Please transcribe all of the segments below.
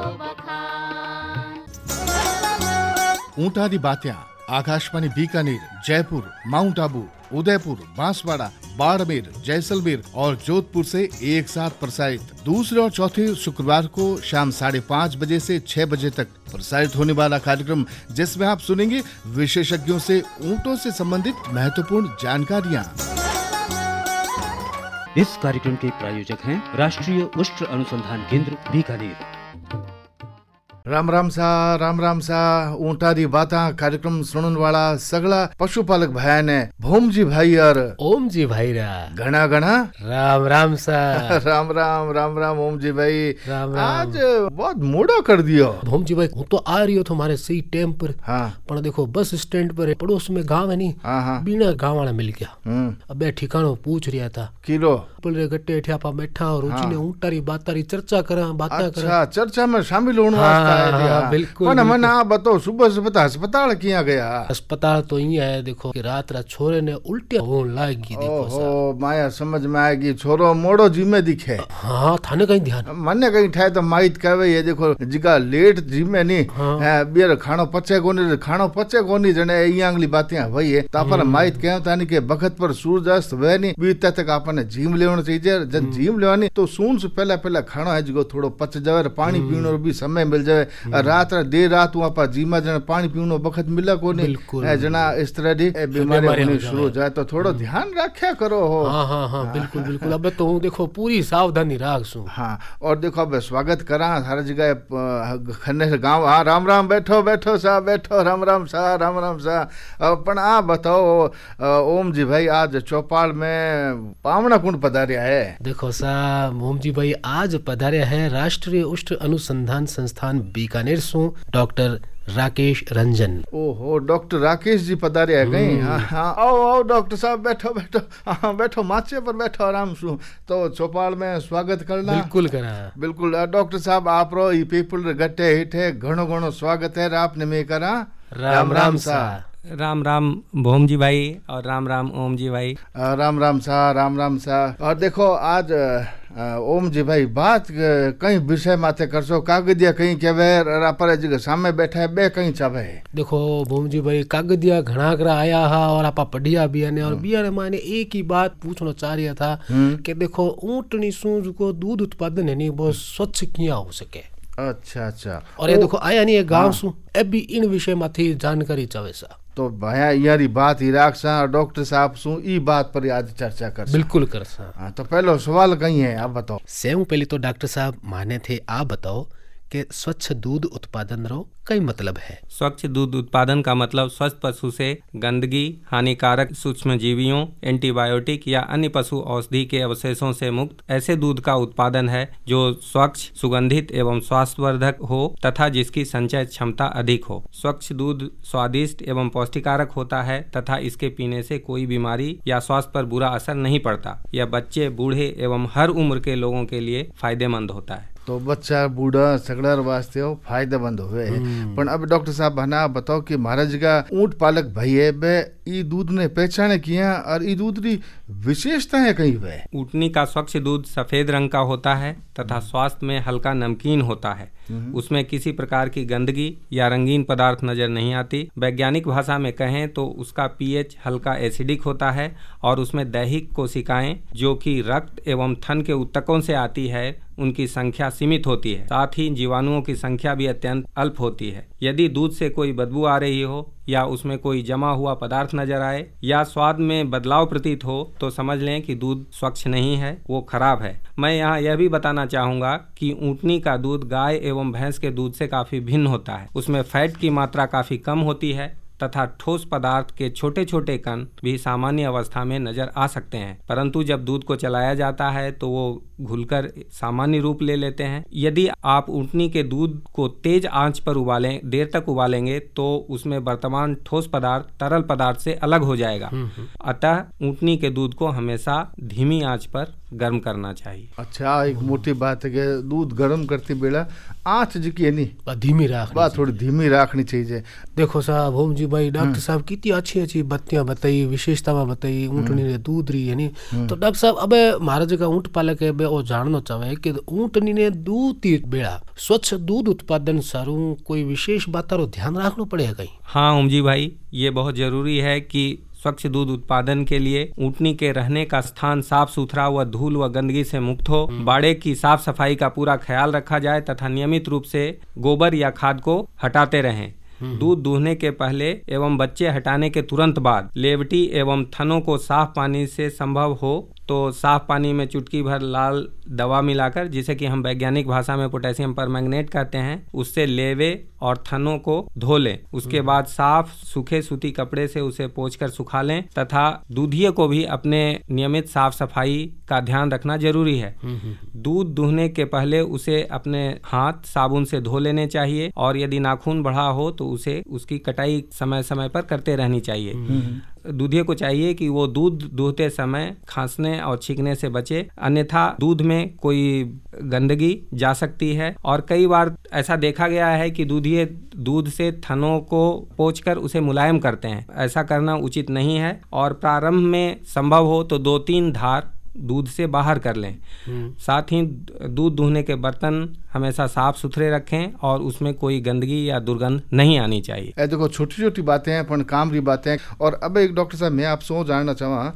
ऊँटा दी बातियां आकाशवाणी बीकानेर, जयपुर, माउंट आबू, उदयपुर, बांसवाड़ा, बाड़मेर, जैसलमेर और जोधपुर से एक साथ प्रसारित। दूसरे और चौथे शुक्रवार को शाम 5:30 बजे से 6 बजे तक प्रसारित होने वाला कार्यक्रम, जिसमें आप सुनेंगे विशेषज्ञों से ऊँटों से संबंधित महत्वपूर्ण जानकारियाँ। इस कार्यक्रम के प्रायोजक हैं राष्ट्रीय उष्ट अनुसंधान केंद्र बीकानेर। राम राम सा ऊँटा दी बाता कार्यक्रम सुनने वाला सगला पशुपालक भाई ने भोमजी भाई और ओम जी भाई रा घना राम सा राम ओम जी भाई राम। आज बहुत मोड़ा कर दियो भोम जी भाई। हूँ तो आ रही हो तुम्हारे सही टाइम पर। हाँ। पर देखो बस स्टैंड पर पड़ोस में गांव है नी। हाँ। बिना गांव वाला मिल गया। अब ठिकानो पूछ रिया था किलो पुलरे गट्टे ठ्यापा बैठा और रुचि ने ऊँटारी बातारी चर्चा करा बाता करा। अच्छा, चर्चा में शामिल होने वास्ते आए थे। हाँ, बिल्कुल। मन आप बताओ सुबह अस्पताल किया गया? अस्पताल तो ये है देखो कि रात छोरे ने उल्टिया होने लागी। देखो माया समझ में आएगी छोरो मोड़ो जिम्मे दिखे। हाँ थाने कहीं ध्यान मने कहीं ठाए तो माइट कहवे ये देखो जिका लेट जिम्मे नहीं है बियर खानो पचे कोनी जने ये अंगली बातें भाई है तापर माइट कह तानी के बखत पर सूरजास्त वे नहीं बीते तक आपने जिम लेवना चाहिए। जब जिम लेवानी तो सून से पहला खाना है जो थोड़ो पच जावे, पानी पीनो भी समय मिल जावे। रात देर रात वहाँ जिमा जना पानी पीनो बखत मिला को नहीं जना इस तरह दी बीमारी शुरू हो जाए तो थोड़ो ध्यान रखा करो हो। हाँ बिल्कुल। अब तो देखो पूरी सावधानी राखसू। हाँ और देखो अब स्वागत करा हर जगह खन्ने से गाँव। हाँ राम बैठो सा बैठो राम सा। पण आ बताओ ओम जी भाई आज चौपाल में पावना कुंड पधारिया है? देखो सा ओम जी भाई आज पधारिया है राष्ट्रीय उष्ट अनुसंधान संस्थान बीकानेर से डॉक्टर राकेश रंजन। ओहो डॉक्टर राकेश जी पधारे है कहीं? हाँ आओ डॉक्टर साहब बैठो। हाँ बैठो माचे पर बैठो आराम से। तो चौपाल में स्वागत करना बिल्कुल डॉक्टर साहब आप रो पीपल गट्टे हिटे घणो स्वागत है आपने में करा। राम सा। राम भोम जी भाई और राम ओम जी भाई। राम सा। और देखो आज ओम जी भाई बात कहीं विषय माथे करसो कागदिया कहीं कहवे पर जगह सामने बैठा है बे कहीं चावे। देखो भोम जी भाई कागदिया घना करा आया हा और आपा पढ़िया भी ने और बिया ने माने एक ही बात पूछना चाह रहा था कि देखो ऊँटनी सूज को दूध उत्पादन है नहीं बहुत स्वच्छ किया हो सके। अच्छा और ये देखो आया नहीं गाँव सु अब भी इन विषय माथी जानकारी चाहे सा तो भाया यारी बात इराक सा डॉक्टर साहब सु ई बात पर आज चर्चा कर बिल्कुल कर सा। हाँ तो पहलो सवाल कहीं है आप बताओ। सेम पहले तो डॉक्टर साहब माने थे आप बताओ कि स्वच्छ दूध उत्पादन रो कई मतलब है? स्वच्छ दूध उत्पादन का मतलब स्वस्थ पशु से गंदगी, हानिकारक सूक्ष्म जीवियों, एंटीबायोटिक या अन्य पशु औषधि के अवशेषों से मुक्त ऐसे दूध का उत्पादन है जो स्वच्छ, सुगंधित एवं स्वास्थ्यवर्धक हो तथा जिसकी संचय क्षमता अधिक हो। स्वच्छ दूध स्वादिष्ट एवं पौष्टिकारक होता है तथा इसके पीने से कोई बीमारी या स्वास्थ्य पर बुरा असर नहीं पड़ता। यह बच्चे, बूढ़े एवं हर उम्र के लोगों के लिए फायदेमंद होता है। तो बच्चा बूढ़ा सगड़ा वास्ते हो फायदेमंद हुए। पर अब डॉक्टर साहब बना बताओ कि महाराज का ऊँट पालक भाई है बे ई दूध ने पहचाने किया और ई दूध की विशेषता है कहीं वे? ऊँटनी का स्वच्छ दूध सफेद रंग का होता है तथा स्वास्थ्य में हल्का नमकीन होता है। उसमें किसी प्रकार की गंदगी या रंगीन पदार्थ नजर नहीं आती। वैज्ञानिक भाषा में कहें तो उसका पीएच हल्का एसिडिक होता है और उसमें दैहिक कोशिकाएं जो कि रक्त एवं थन के ऊतकों से आती है उनकी संख्या सीमित होती है। साथ ही जीवाणुओं की संख्या भी अत्यंत अल्प होती है। यदि दूध से कोई बदबू आ रही हो या उसमें कोई जमा हुआ पदार्थ नजर आए या स्वाद में बदलाव प्रतीत हो तो समझ लें कि दूध स्वच्छ नहीं है, वो खराब है। मैं यहाँ यह भी बताना चाहूँगा कि ऊँटनी का दूध गाय एवं भैंस के दूध से काफ़ी भिन्न होता है। उसमें फैट की मात्रा काफ़ी कम होती है तथा ठोस पदार्थ के छोटे छोटे कण भी सामान्य अवस्था में नजर आ सकते हैं, परंतु जब दूध को चलाया जाता है तो वो घुलकर सामान्य रूप ले लेते हैं। यदि आप ऊँटनी के दूध को तेज आंच पर देर तक उबालेंगे तो उसमें वर्तमान ठोस पदार्थ तरल पदार्थ से अलग हो जाएगा। अतः ऊँटनी के दूध को हमेशा धीमी आंच पर गर्म करना चाहिए। अच्छा एक मोटी बात है कि दूध गर्म करते बेला आंच जी की नहीं धीमी राख थोड़ी धीमी रखनी चाहिए। देखो साहब होम जी जी भाई, डॉक्टर साहब कितनी अच्छी अच्छी बातें बताई, विशेषता बताई ऊँटनी ने दूध रही है नी। तो डॉक्टर साहब अब महाराज का ऊँट पालक है वो जानना चाहे कि ऊँटनी ने दूध की बेड़ा स्वच्छ दूध उत्पादन सारू कोई विशेष बात रो ध्यान रखना पड़ेगा कहीं? हाँ ओम जी भाई, ये बहुत जरूरी है कि स्वच्छ दूध उत्पादन के लिए ऊँटनी के रहने का स्थान साफ सुथरा व धूल व गंदगी से मुक्त हो, बाड़े की साफ सफाई का पूरा ख्याल रखा जाए तथा नियमित रूप से गोबर या खाद को हटाते रहें। दूध दूहने के पहले एवं बच्चे हटाने के तुरंत बाद लेवटी एवं थनों को साफ पानी से संभव हो तो साफ पानी में चुटकी भर लाल दवा मिलाकर, जिसे कि हम वैज्ञानिक भाषा में पोटेशियम परमैंगनेट कहते हैं, उससे लेवे और थनों को धो लें। उसके बाद साफ सूखे सूती कपड़े से उसे पोंछकर सुखा लें तथा दूधिये को भी अपने नियमित साफ सफाई का ध्यान रखना जरूरी है। दूध दूहने के पहले उसे अपने हाथ साबुन से धो लेने चाहिए और यदि नाखून बढ़ा हो तो उसे उसकी कटाई समय समय पर करते रहनी चाहिए। दूधिये को चाहिए कि वो दूध दूहते समय खांसने और छींकने से बचे, अन्यथा दूध में कोई गंदगी जा सकती है। और कई बार ऐसा देखा गया है कि दूधिये दूध से थनों को पोंछकर उसे मुलायम करते हैं। ऐसा करना उचित नहीं है और प्रारंभ में संभव हो तो 2-3 धार दूध से बाहर कर लें। साथ ही दूध दूहने के बर्तन हमेशा साफ सुथरे रखें और उसमें कोई गंदगी या दुर्गंध नहीं आनी चाहिए। ए देखो छोटी छोटी बातें हैं पर काम की बातें हैं। और अब एक डॉक्टर साहब मैं आपसे जानना चाहवा,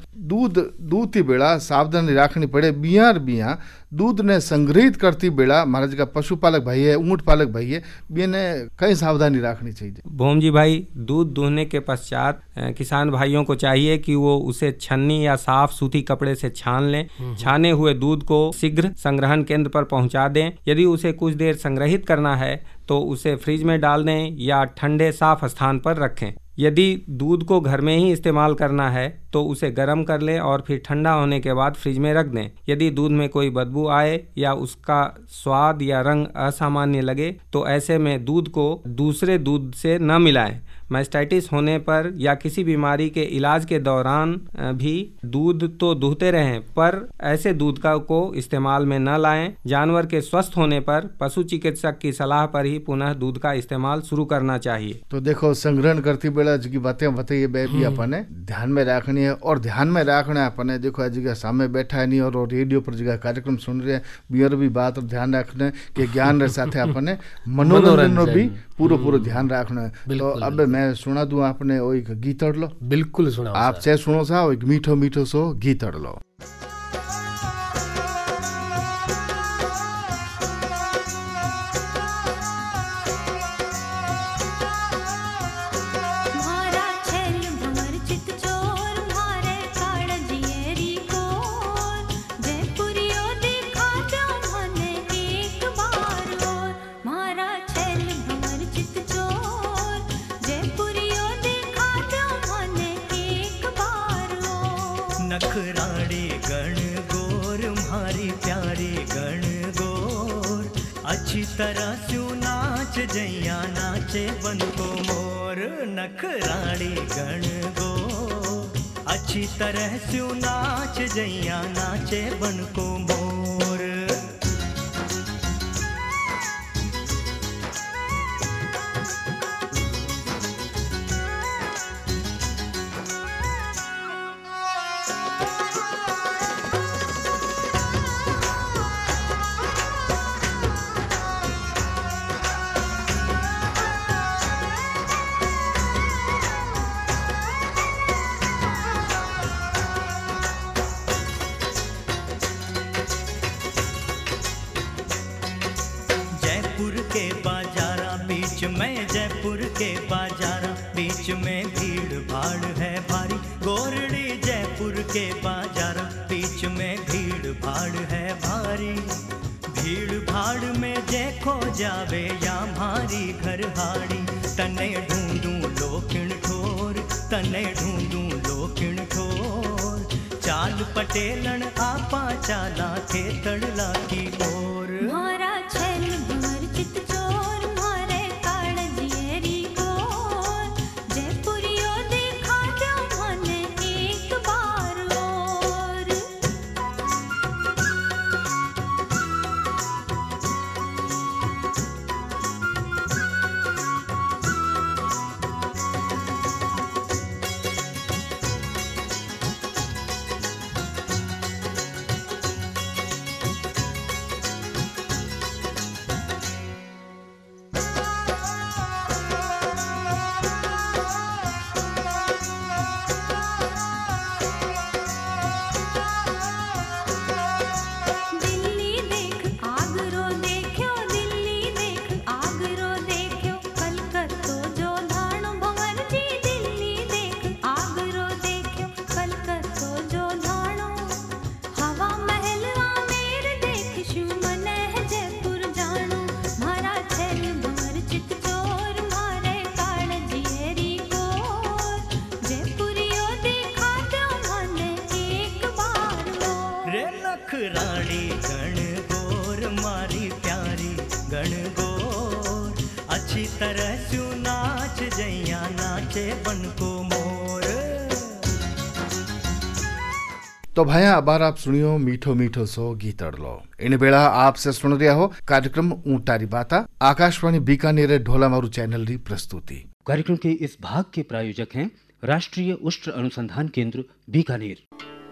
दूध की बेड़ा सावधानी रखनी पड़े, बिया दूध ने संग्रहित करती बेड़ा महाराज का पशुपालक भाई है, ऊँट पालक भाई है, ने कई सावधानी रखनी चाहिए? भोम जी भाई, दूध दूहने के पश्चात किसान भाइयों को चाहिए कि वो उसे छन्नी या साफ सूती कपड़े से छान लें। छाने हुए दूध को शीघ्र संग्रहण केंद्र पर पहुंचा दें। यदि उसे कुछ देर संग्रहित करना है तो उसे फ्रिज में डाल दें या ठंडे साफ स्थान पर रखें। यदि दूध को घर में ही इस्तेमाल करना है तो उसे गर्म कर लें और फिर ठंडा होने के बाद फ्रिज में रख दें। यदि दूध में कोई बदबू आए या उसका स्वाद या रंग असामान्य लगे तो ऐसे में दूध को दूसरे दूध से न मिलाएं। मैस्टाइटिस होने पर या किसी बीमारी के इलाज के दौरान भी दूध तो दूहते रहें पर ऐसे दूध को इस्तेमाल में न लाएं। जानवर के स्वस्थ होने पर पशु चिकित्सक की सलाह पर ही पुनः दूध का इस्तेमाल शुरू करना चाहिए। तो देखो संग्रहण करती बेला जी बातें बताइए भी अपने ध्यान में रखनी है और ध्यान में रखना है अपने। देखो जगह सामने बैठा है नहीं और रेडियो पर जगह कार्यक्रम सुन रहे हैं, बियर भी बात और ध्यान रखना कि ज्ञान साथ अपने मनोरंजन भी पूरा ध्यान रखना है। तो अब मैं सुना दूं आपने वो एक गीत अड़ लो। बिल्कुल सुना, आप चाहे सुनो सा एक मीठो मीठो सो गीत अड़ लो। नखराड़े गण गोर म्हारी प्यारे गण गोर, अच्छी तरह स्यू नाच जैया नाचे बन को मोर। नखराड़े गण गोर, अच्छी तरह स्यू नाच जैया नाचे बन को मोर। जयपुर के बाजारा बीच में भीड़ भाड़ है भारी, गोरड़ी जयपुर के बाजारा बीच में भीड़ भाड़ है भारी। भीड़ भाड़ में देखो जावे या भारी घर हाड़ी, तने ढूंढूं लोखिण ठोर, तने ढूंढूं लोखिण ठोर। चाल पटेलन आपा चाला थे तड़ला की ओर। मारा छेल भंवर चित चोर, मारे काल जियरी गोर, जयपुरियो देखा दो मने एक बार और। अच्छी तरह सु नाच जैया नाचे बन को मोर। तो भैया अबार आप सुनियो मीठो मीठो सो गीत अड़लो। इन बेड़ा आपसे सुन रहा हो कार्यक्रम ऊँटारी बाता आकाशवाणी बीकानेर ढोलामारू चैनल री प्रस्तुति। कार्यक्रम के इस भाग के प्रायोजक हैं राष्ट्रीय उष्ट्र अनुसंधान केंद्र बीकानेर।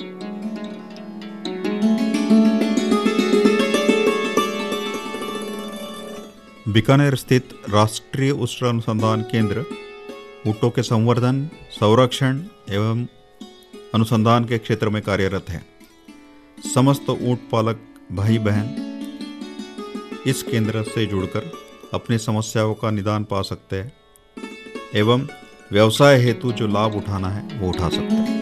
बीकानेर स्थित राष्ट्रीय उष्ट्र अनुसंधान केंद्र ऊँटों के संवर्धन, संरक्षण एवं अनुसंधान के क्षेत्र में कार्यरत है। समस्त ऊँट पालक भाई बहन इस केंद्र से जुड़कर अपनी समस्याओं का निदान पा सकते हैं एवं व्यवसाय हेतु जो लाभ उठाना है वो उठा सकते हैं।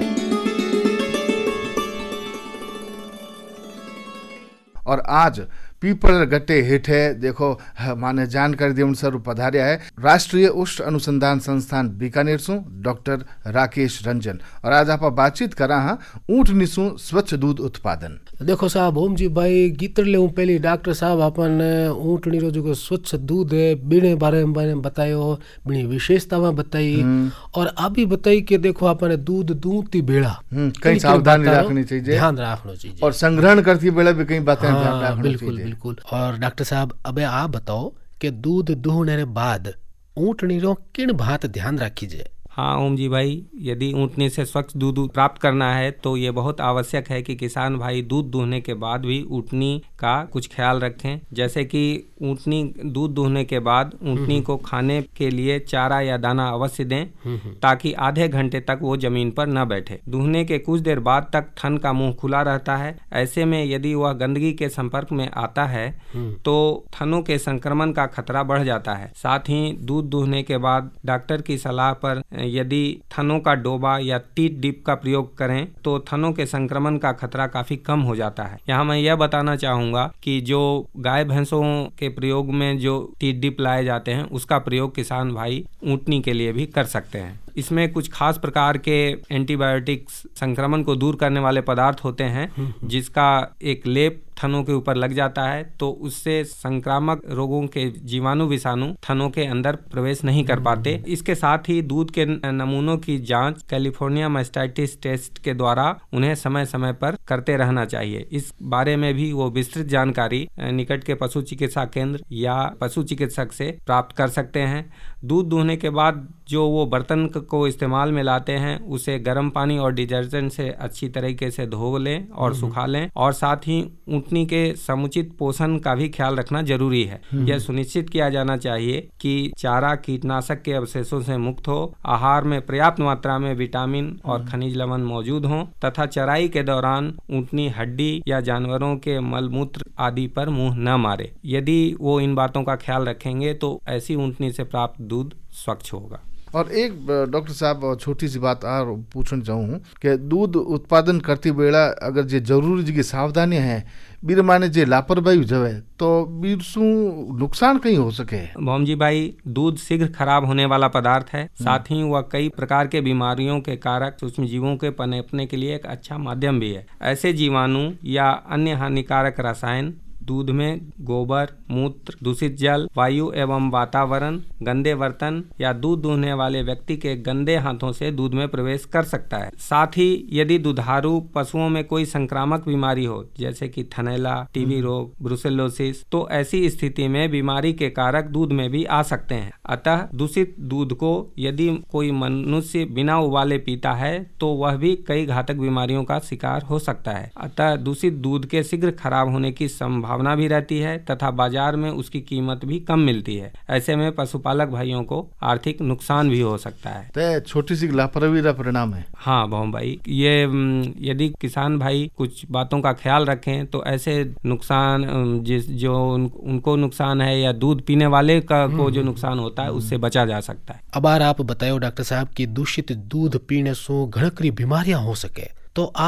और आज पीपल गट्टे हेठे देखो माने जानकारी देवन सर पधार्या है राष्ट्रीय उष्ट्र अनुसंधान संस्थान बीकानेर सु डॉक्टर राकेश रंजन। और आज आप बातचीत करा हाँ ऊँट निसु स्वच्छ दूध उत्पादन। देखो साहब ओम जी भाई गीतर ले पहले डॉक्टर साहब अपन ऊँटनी रो जो स्वच्छ दूध है बिने बारे में बतायो, बिनी विशेषता में बताई और अभी बताई कि देखो अपन दूध दूती बेड़ा कई सावधानी रखनी चाहिए, ध्यान रखना चाहिए और संग्रहण करती बेड़ा भी कई बातें ध्यान रखना बिल्कुल बिल्कुल। और डॉक्टर साहब अबे आप बताओ कि दूध दूहने के बाद ऊँटनी रो किन बात ध्यान रखी जाए। हाँ ओम जी भाई, यदि ऊँटनी से स्वच्छ दूध प्राप्त करना है तो ये बहुत आवश्यक है कि किसान भाई दूध दूहने के बाद भी ऊँटनी का कुछ ख्याल रखें। जैसे कि ऊँटनी दूध दूहने के बाद ऊँटनी को खाने के लिए चारा या दाना अवश्य दें ताकि आधे घंटे तक वो जमीन पर न बैठे। दूहने के कुछ देर बाद तक थन का मुंह खुला रहता है। ऐसे में यदि वह गंदगी के संपर्क में आता है तो थनों के संक्रमण का खतरा बढ़ जाता है। साथ ही दूध दूहने के बाद डॉक्टर की सलाह पर यदि थनों का डोबा या टीट डिप का प्रयोग करें तो थनों के संक्रमण का खतरा काफी कम हो जाता है। यहाँ मैं यह बताना चाहूँगा कि जो गाय भैंसों के प्रयोग में जो टीट डिप लाए जाते हैं उसका प्रयोग किसान भाई ऊँटनी के लिए भी कर सकते हैं। इसमें कुछ खास प्रकार के एंटीबायोटिक्स संक्रमण को दूर करने वाले पदार्थ होते हैं जिसका एक लेप थनों के ऊपर लग जाता है तो उससे संक्रामक रोगों के जीवाणु विषाणु थनों के अंदर प्रवेश नहीं कर पाते। इसके साथ ही दूध के नमूनों की जांच कैलिफोर्निया मास्टाइटिस टेस्ट के द्वारा उन्हें समय समय पर करते रहना चाहिए। इस बारे में भी वो विस्तृत जानकारी निकट के पशु चिकित्सा केंद्र या पशु चिकित्सक से प्राप्त कर सकते हैं। दूध दूहने के बाद जो वो बर्तन को इस्तेमाल में लाते हैं उसे गर्म पानी और डिटर्जेंट से अच्छी तरीके से धो लें और सुखा लें। और साथ ही ऊँटनी के समुचित पोषण का भी ख्याल रखना जरूरी है। यह सुनिश्चित किया जाना चाहिए कि चारा कीटनाशक के अवशेषों से मुक्त हो, आहार में पर्याप्त मात्रा में विटामिन और खनिज लवण मौजूद हों तथा चराई के दौरान ऊँटनी हड्डी या जानवरों के मलमूत्र आदि पर मुंह न मारे। यदि वो इन बातों का ख्याल रखेंगे तो ऐसी ऊँटनी से प्राप्त दूध स्वच्छ होगा। और एक डॉक्टर साहब छोटी सी बात और पूछना चाहूँ कि दूध उत्पादन करती बेड़ा अगर जे जरूरी जी सावधानी है बीर माने जे लापरवाही जवे तो बीर सु नुकसान कहीं हो सके। भौम जी भाई, दूध शीघ्र खराब होने वाला पदार्थ है। साथ ही वह कई प्रकार के बीमारियों के कारक सूक्ष्म जीवों के पनपने के लिए एक अच्छा माध्यम भी है। ऐसे जीवाणु या अन्य हानिकारक रसायन दूध में गोबर, मूत्र, दूषित जल, वायु एवं वातावरण, गंदे बर्तन या दूध दूहने वाले व्यक्ति के गंदे हाथों से दूध में प्रवेश कर सकता है। साथ ही यदि दुधारू पशुओं में कोई संक्रामक बीमारी हो जैसे कि थनैला, टीबी रोग, ब्रुसेलोसिस तो ऐसी स्थिति में बीमारी के कारक दूध में भी आ सकते हैं। अतः दूषित दूध को यदि कोई मनुष्य बिना उबाले पीता है तो वह भी कई घातक बीमारियों का शिकार हो सकता है। अतः दूषित दूध के शीघ्र खराब होने की संभावना भी रहती है तथा बाजार में उसकी कीमत भी कम मिलती है। ऐसे में पशुपालक भाइयों को आर्थिक नुकसान भी हो सकता है। तो छोटी सी लापरवाही का परिणाम है। हाँ भौम भाई, ये यदि किसान भाई कुछ बातों का ख्याल रखें तो ऐसे नुकसान जो उनको नुकसान है या दूध पीने वाले को जो नुकसान होता है उससे बचा जा सकता है। अब आप बताओ डॉक्टर साहब कि दूषित दूध पीने से घणकरी बीमारियां हो सके तो आप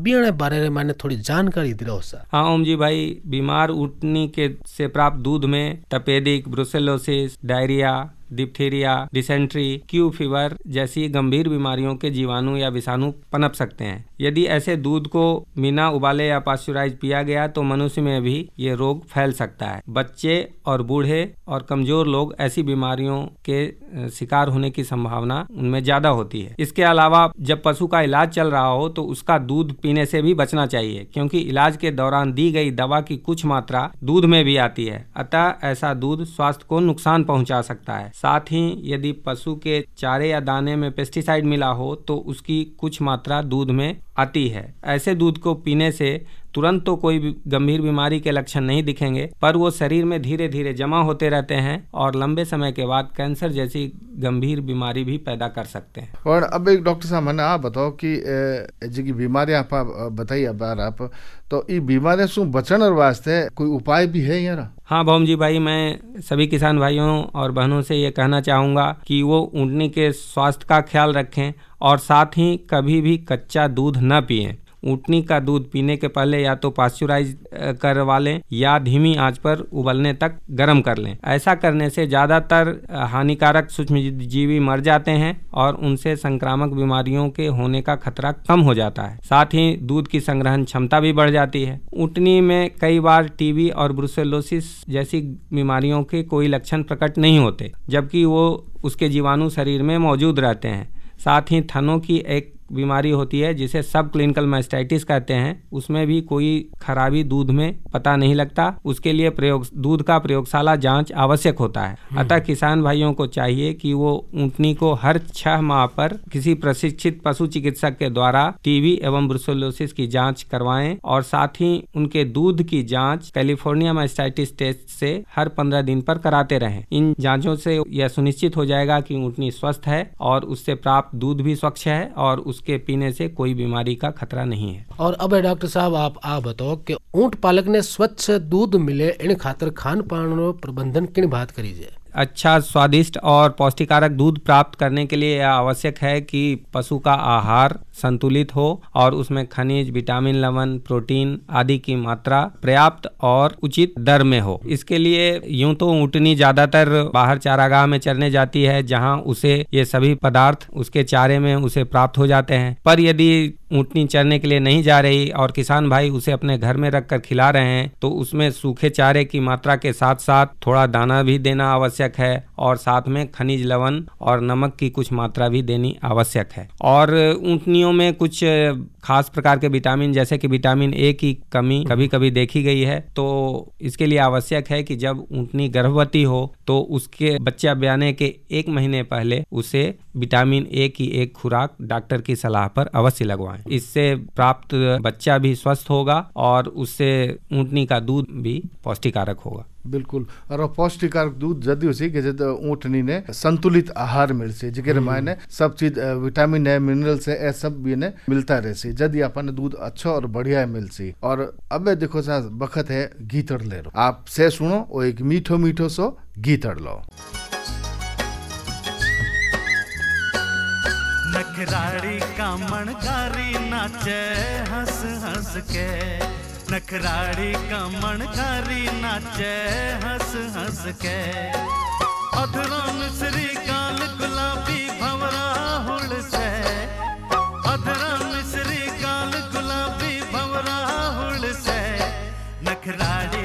बीने बारे में मैंने थोड़ी जानकारी दिलाओ सा। हाँ ओम जी भाई, बीमार ऊँटनी के से प्राप्त दूध में तपेदिक, brucellosis, diarrhoea, diphtheria, dysentery, Q fever जैसी गंभीर बीमारियों के जीवाणु या विषाणु पनप सकते हैं। यदि ऐसे दूध को बिना उबाले या पाश्चराइज पिया गया तो मनुष्य में भी ये रोग फैल सकता है। बच्चे और बूढ़े और कमजोर लोग ऐसी बीमारियों के शिकार होने की संभावना उनमें ज्यादा होती है। इसके अलावा जब पशु का इलाज चल रहा हो तो उसका दूध पीने से भी बचना चाहिए, क्योंकि इलाज के दौरान दी गई दवा की कुछ मात्रा दूध में भी आती है, अतः ऐसा दूध स्वास्थ्य को नुकसान पहुंचा सकता है। साथ ही यदि पशु के चारे या दाने में पेस्टिसाइड मिला हो तो उसकी कुछ मात्रा दूध में आती है। ऐसे दूध को पीने से तुरंत तो कोई गंभीर बीमारी के लक्षण नहीं दिखेंगे, पर वो शरीर में धीरे धीरे जमा होते रहते हैं और लंबे समय के बाद कैंसर जैसी गंभीर बीमारी भी पैदा कर सकते हैं। और अब एक डॉक्टर साहब मैंने आप बताओ कि जी बीमारियां आप बताइए आप तो ये बीमारियां से बचने वास्ते कोई उपाय भी है यार? हाँ भौम जी भाई, मैं सभी किसान भाइयों और बहनों से ये कहना चाहूँगा कि वो ऊँटनी के स्वास्थ्य का ख्याल रखें और साथ ही कभी भी कच्चा दूध न पिएं। ऊँटनी का दूध पीने के पहले या तो पाश्चराइज करवा लें या धीमी आंच पर उबलने तक गर्म कर लें। ऐसा करने से ज़्यादातर हानिकारक सूक्ष्मजीवी मर जाते हैं और उनसे संक्रामक बीमारियों के होने का खतरा कम हो जाता है। साथ ही दूध की संग्रहण क्षमता भी बढ़ जाती है। ऊँटनी में कई बार टीबी और ब्रुसेलोसिस जैसी बीमारियों के कोई लक्षण प्रकट नहीं होते, जबकि वो उसके जीवाणु शरीर में मौजूद रहते हैं। साथ ही थनों की एक बीमारी होती है जिसे सब क्लिनिकल मास्टाइटिस कहते हैं, उसमें भी कोई खराबी दूध में पता नहीं लगता। उसके लिए दूध का प्रयोगशाला जांच आवश्यक होता है। अतः किसान भाइयों को चाहिए कि वो ऊँटनी को हर 6 माह पर किसी प्रशिक्षित पशु चिकित्सक के द्वारा टीबी एवं ब्रुसेलोसिस की जांच करवाएं और साथ ही उनके दूध की जांच कैलिफोर्निया मास्टाइटिस टेस्ट से हर 15 दिन पर कराते रहें। इन जांचों से यह सुनिश्चित हो जाएगा कि ऊँटनी स्वस्थ है और उससे प्राप्त दूध भी स्वच्छ है और के पीने से कोई बीमारी का खतरा नहीं है। और अब डॉक्टर साहब आप बताओ कि ऊँट पालक ने स्वच्छ दूध मिले इन खातर खान पान प्रबंधन किन बात करी जाए? अच्छा स्वादिष्ट और पौष्टिकारक दूध प्राप्त करने के लिए यह आवश्यक है कि पशु का आहार संतुलित हो और उसमें खनिज, विटामिन, लवण, प्रोटीन आदि की मात्रा पर्याप्त और उचित दर में हो। इसके लिए यूं तो ऊँटनी ज्यादातर बाहर चारागाह में चरने जाती है, जहां उसे ये सभी पदार्थ उसके चारे में उसे प्राप्त हो जाते हैं। पर यदि ऊँटनी चरने के लिए नहीं जा रही और किसान भाई उसे अपने घर में रखकर खिला रहे हैं तो उसमें सूखे चारे की मात्रा के साथ साथ थोड़ा दाना भी देना आवश्यक है और साथ में खनिज, लवण और नमक की कुछ मात्रा भी देनी आवश्यक है। और ऊँटनियों में कुछ खास प्रकार के विटामिन जैसे कि विटामिन ए की कमी कभी कभी देखी गई है, तो इसके लिए आवश्यक है कि जब ऊँटनी गर्भवती हो तो उसके बच्चा ब्याने के 1 महीने पहले उसे विटामिन ए की एक खुराक डॉक्टर की सलाह पर अवश्य लगवाएं। इससे प्राप्त बच्चा भी स्वस्थ होगा और उससे ऊँटनी का दूध भी पौष्टिकारक होगा। बिल्कुल। और पौष्टिकारक दूध जदि उसी के जद ऊँटनी ने संतुलित आहार मिल से जिगर मायने सब चीज विटामिन है, मिनरल से ए सब भी ने मिलता रहे से जदि अपन दूध अच्छा और बढ़िया मिल सी। और अब देखो सा बखत है गीतड़ ले लो, आप से सुनो वो एक मीठो मीठो सो गीतड़ लो। नखराड़ी का मणकारी नाचे हंस हंस के, नखराड़ी का मणकारी नाचे हंस हंस के। अधरा मिश्री गाल गुलाबी भंवरा हुड़ से, अधरा मिश्री गाल गुलाबी भंवरा हुड़ से। नखराड़ी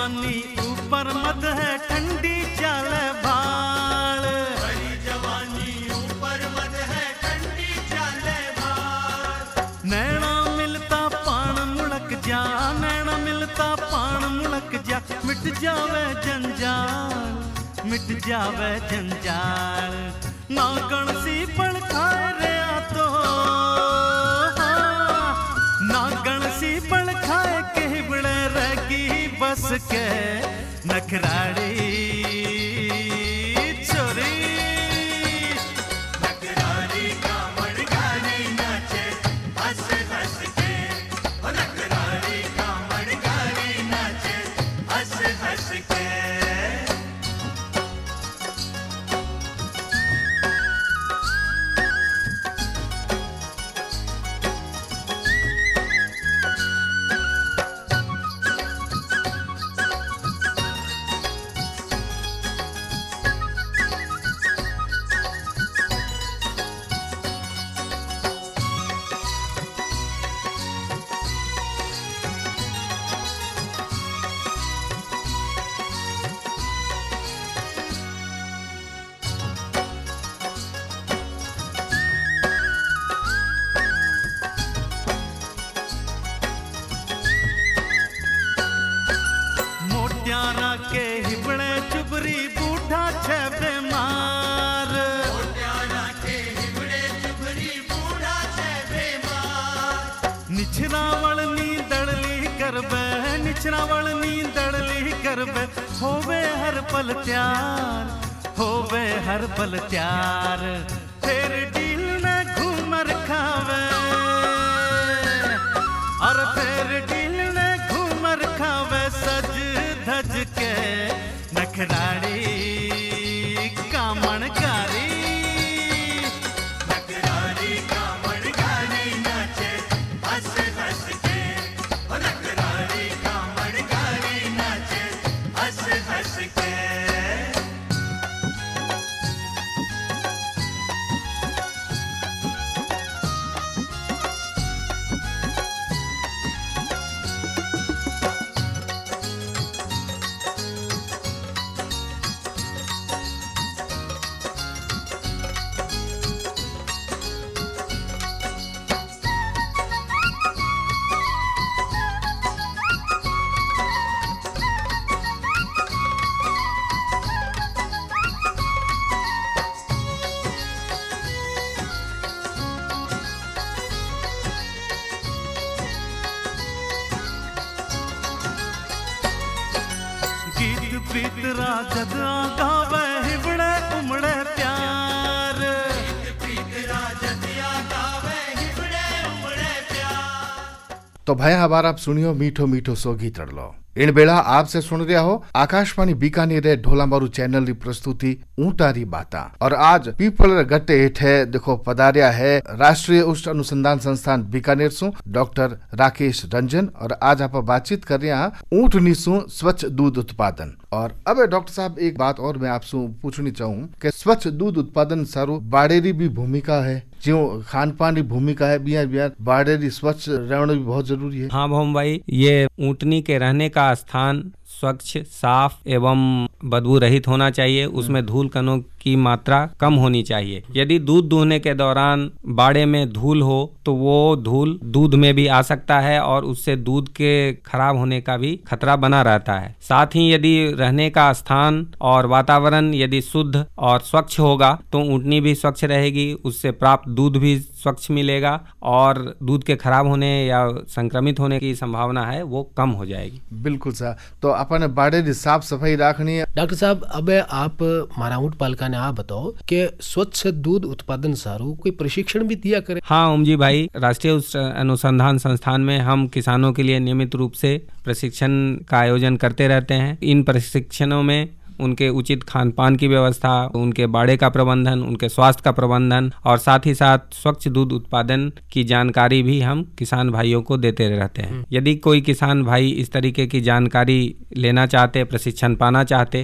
जवानी ऊपर मत है ठंडी चाल भाल, हरी जवानी ऊपर मत है ठंडी चाल भाल। नैना मिलता पान मुड़क जा, नैना मिलता पान मुड़क जा, मिट जावे जंजाल, मिट जावे जंजाल। नागण सी पल खाए रे तो, नागण सी पल खाए के बड़े रगी बस के नखराड़ी छोरी, नखराड़ी कामड़ गाने नाचे हंस हंस के, नखराड़ी कामड़ गाने नाचे हंस हंस के। मोटियारा के हिबड़े चुबरी बूढ़ा छे बेमार, मोटियारा के हिबड़े चुबरी बूढ़ा छे बेमार। निछरावल नी दड़ली करबे, निछरावल नी दड़ली करबे, होवे हर पल त्यार, होवे हर पल त्यार। फिर डील में घूमर खावे, और फिर डील में घूमर खावे सज धज के नखराड़ी कामण गारी, नखराड़ी कामण गारी नाचे हंस हंस के, नखराड़ी कामण गारी नाचे हंस हंस के। गीत प्रीत राजद गावे हिबड़े उमड़े प्यार, गीत प्रीत राजद गावे हिबड़े उमड़े प्यार। तो भाई हबार आप सुनियो मीठो मीठो सो गीत रड़लो। इन बेड़ा आपसे सुन रहा हो आकाशवाणी बीकानेर रे ढोलामारू चैनल री प्रस्तुति ऊंटारी बाता। और आज पीपल गट्टे हेठे देखो पधारिया है राष्ट्रीय उष्ण अनुसंधान संस्थान बीकानेर सु डॉक्टर राकेश रंजन। और आज आप बातचीत कर रहे हैं ऊँटनी सु स्वच्छ दूध उत्पादन। और अब डॉक्टर साहब एक बात और मैं आपसे पूछनी चाहूँ कि स्वच्छ दूध उत्पादन सारू बाड़ेरी भी भूमिका है, जो खान पान की भूमिका है, बिया बिया बाड़ेरी स्वच्छ रहना भी बहुत जरूरी है। हाँ भोम भाई, ये ऊँटनी के रहने का स्थान स्वच्छ, साफ एवं बदबू रहित होना चाहिए। उसमें धूल कणों की मात्रा कम होनी चाहिए। यदि दूध दूहने के दौरान बाड़े में धूल हो तो वो धूल दूध में भी आ सकता है और उससे दूध के खराब होने का भी खतरा बना रहता है। साथ ही यदि रहने का स्थान और वातावरण यदि शुद्ध और स्वच्छ होगा तो ऊँटनी भी स्वच्छ रहेगी, उससे प्राप्त दूध भी स्वच्छ मिलेगा और दूध के खराब होने या संक्रमित होने की संभावना है वो कम हो जाएगी। बिल्कुल सर। तो अपन बाड़े की साफ सफाई रखनी है। डॉक्टर साहब, अब आप मारा ऊँट पालिका ने आप बताओ कि स्वच्छ दूध उत्पादन सारू कोई प्रशिक्षण भी दिया करे? हाँ ओम जी भाई, राष्ट्रीय उष्ण अनुसंधान संस्थान में हम किसानों के लिए नियमित रूप से प्रशिक्षण का आयोजन करते रहते हैं। इन प्रशिक्षणों में उनके उचित खान पान की व्यवस्था, उनके बाड़े का प्रबंधन, उनके स्वास्थ्य का प्रबंधन और साथ ही साथ स्वच्छ दूध उत्पादन की जानकारी भी हम किसान भाइयों को देते रहते हैं। यदि कोई किसान भाई इस तरीके की जानकारी लेना चाहते, प्रशिक्षण पाना चाहते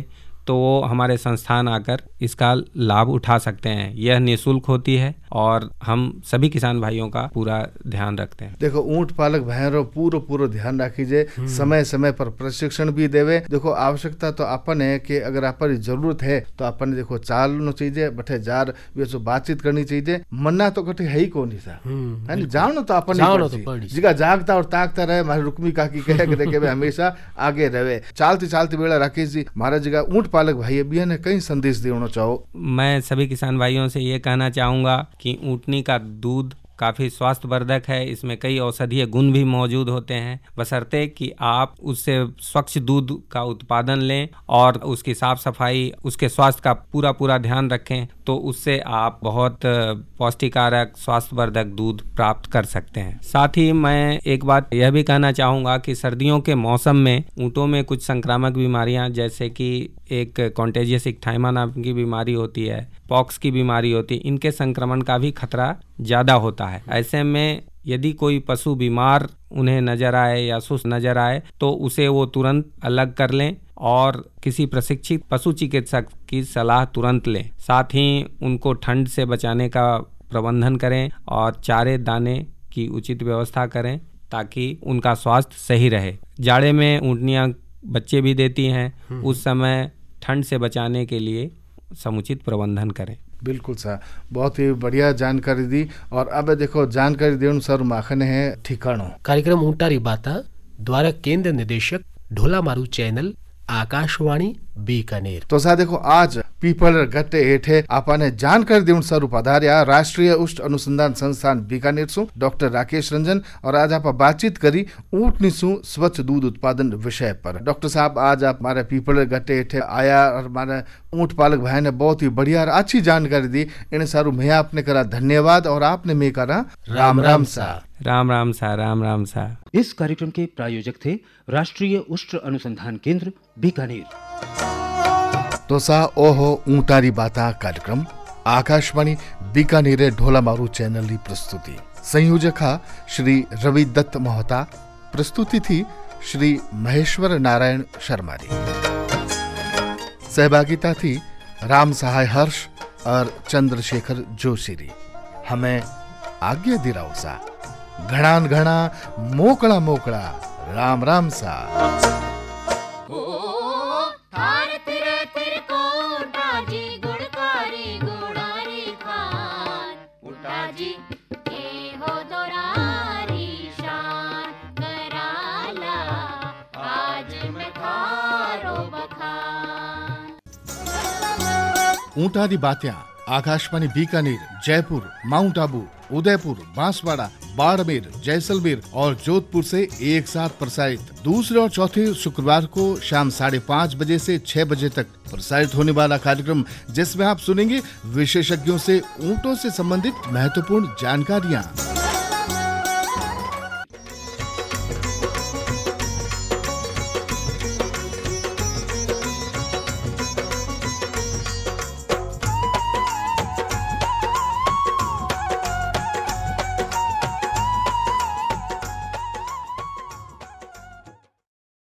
तो वो हमारे संस्थान आकर इसका लाभ उठा सकते हैं। यह निःशुल्क होती है और हम सभी किसान भाइयों का पूरा ध्यान रखते हैं। देखो ऊंट पालक भाइयों पूरा ध्यान रखीजे, समय समय पर प्रशिक्षण भी देवे। देखो आवश्यकता तो अपन है कि अगर अपन जरूरत है तो अपन देखो चालना चाहिए, बठे जार वे बातचीत करनी चाहिए। मन्ना तो कटे है ही कौन सा है नी, जानो तो अपन जिगा जागता और ताकता रहे। हमारे रुक्मी काकी कहे कि देखे हमेशा आगे रहे। चालती बेड़ा राकेश जी, महाराज जी का ऊंट पालक भाई बिया ने कई संदेश देना चाहो। मैं सभी किसान भाइयों से ये कहना चाहूँगा कि ऊँटनी का दूध काफ़ी स्वास्थ्यवर्धक है। इसमें कई औषधीय गुण भी मौजूद होते हैं, बशर्ते कि आप उससे स्वच्छ दूध का उत्पादन लें और उसकी साफ सफाई, उसके स्वास्थ्य का पूरा ध्यान रखें, तो उससे आप बहुत पौष्टिकारक स्वास्थ्यवर्धक दूध प्राप्त कर सकते हैं। साथ ही मैं एक बात यह भी कहना चाहूँगा कि सर्दियों के मौसम में ऊँटों में कुछ संक्रामक बीमारियाँ, जैसे कि एक कॉन्टेजियस इक्थाइमा नाम की बीमारी होती है, पॉक्स की बीमारी होती है, इनके संक्रमण का भी खतरा ज़्यादा होता है। ऐसे में यदि कोई पशु बीमार उन्हें नजर आए या सुस्त नजर आए तो उसे वो तुरंत अलग कर लें और किसी प्रशिक्षित पशु चिकित्सक की सलाह तुरंत लें। साथ ही उनको ठंड से बचाने का प्रबंधन करें और चारे दाने की उचित व्यवस्था करें ताकि उनका स्वास्थ्य सही रहे। जाड़े में ऊँटनियाँ बच्चे भी देती हैं, उस समय ठंड से बचाने के लिए समुचित प्रबंधन करें। बिल्कुल सर, बहुत ही बढ़िया जानकारी दी। और अब देखो जानकारी देने सर माखन है ठिकानो कार्यक्रम ऊंटारी बाता द्वारा केंद्र निदेशक ढोला मारू चैनल आकाशवाणी बीकानेर। तो सा देखो आज पीपल गट्टे हेठे आपने जानकारी देउन स्वरूप आधार्या राष्ट्रीय उष्ट अनुसंधान संस्थान बीकानेर सु डॉक्टर राकेश रंजन, और आज आप बातचीत करी ऊँटनी सु स्वच्छ दूध उत्पादन विषय पर। डॉक्टर साहब आज आप हमारे पीपल गट्टे हेठे आया और हमारे ऊँट पालक भाई ने बहुत ही बढ़िया और अच्छी जानकारी दी। इन सारू मैं आपने करा धन्यवाद और आपने मैं करा राम राम सा। राम राम सा, राम राम सा। इस कार्यक्रम के प्रायोजक थे राष्ट्रीय उष्ट अनुसंधान केंद्र बीकानेर। तो सा ओहो ऊँटारी बाता कार्यक्रम आकाशवाणी बीकानेर ढोला मारू चैनल की प्रस्तुति। संयोजक श्री रवि दत्त मोहता, प्रस्तुति थी श्री महेश्वर नारायण शर्मा री। सहभागिता थी राम सहाय हर्ष और चंद्रशेखर जोशी री। हमें आज्ञा दिराओ सा। घणा मोकड़ा राम राम सा। ऊँटारी बातें आकाशवाणी बीकानेर, जयपुर, माउंट आबू, उदयपुर, बांसवाड़ा, बाड़मेर, जैसलमेर और जोधपुर से एक साथ प्रसारित दूसरे और चौथे शुक्रवार को शाम 5:30 बजे से 6 बजे तक प्रसारित होने वाला कार्यक्रम, जिसमें आप सुनेंगे विशेषज्ञों से ऊँटों से संबंधित महत्वपूर्ण जानकारियाँ।